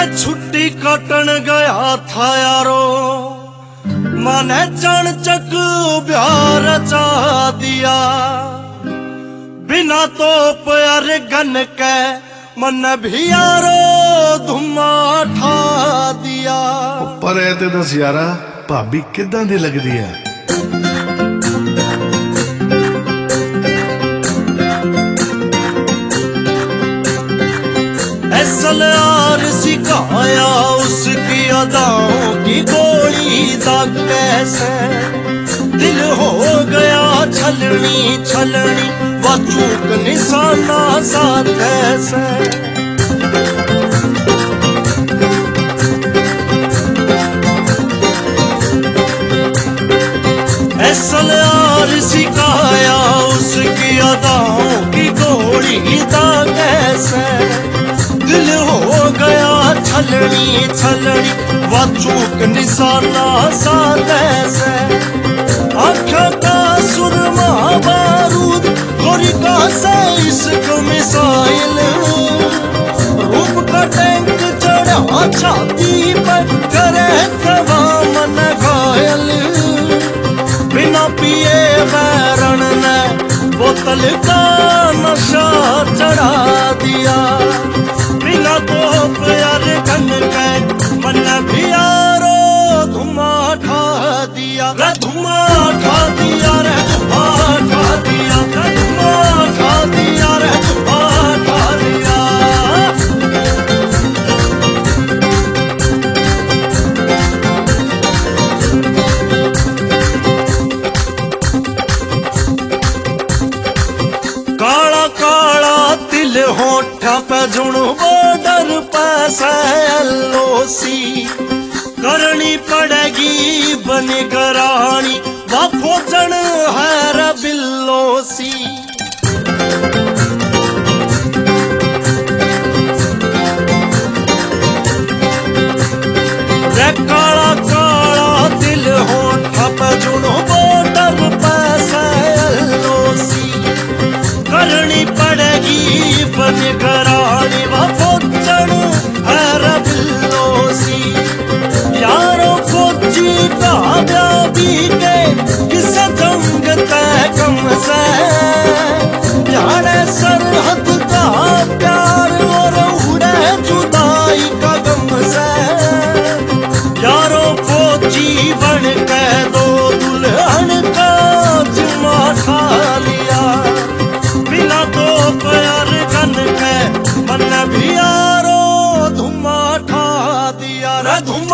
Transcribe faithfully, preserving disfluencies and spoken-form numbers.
छुट्टी काटन गया था यारो, मैंने चाणचक प्यार चा दिया। बिना तो प्यार गन के मन भी यारो धुमा ठा दिया। पर ए ते दस यारा भाभी किदां दी लगदी है? असल यार सिखाया उसकी अदाओं की गोली दा कैसे, दिल हो गया छलनी छलनी व चूक निशाना सा कैसे। असल यार सिखाया उसकी अदाओं की गोली दा कैसे, दिल हो गया छलनी छलनी व चूक निशाना सा कैसे। आँखों का सुरमा बारूद गोरी का से इश्क मिसाइल, रूप का टैंक चढ़ा छाती पर करे सवा मन घायल। बिना पिए बैरण ने बोतल का नशा चढ़ा दिया। बिना तो प्यार गन के मन भी यारो धुमा ठा दिया। रे धुमा ठा दिया, रे धुमा ठा दिया, रे धुमा ठा दिया, रे धुमा ठा दिया। काला काला तिल होठा पे जुणू बॉर्डर पैसा एलओसी, करनी पड़ेगी बनी करानी वा फौजन है रे बिल्लोसी। रे काला काला दिल होठा पे जुणू बॉर्डर पैसा एलओसी, करनी पड़ेगी बन करानी व फौजन है रे बिल्लोसी। यारो फौजी का ब्याह भी के किस जंग तय कम से, यारे सरहद का प्यार और उड़े जुदाई का गम से। यारो फौजी बन के दो दुल्हन का जुमा खा लिया। बिना तो प्यार गन के मन भी यारो धुमा ठा दिया। रे धुमा